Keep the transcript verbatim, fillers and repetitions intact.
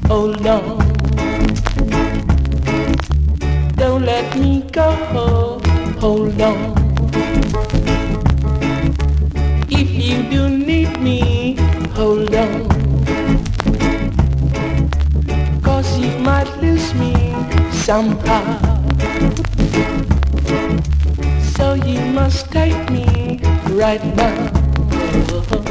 hold on. Don't let me go, hold on. If you do need me, hold on. 'Cause you might lose me somehow. So you must take me right now.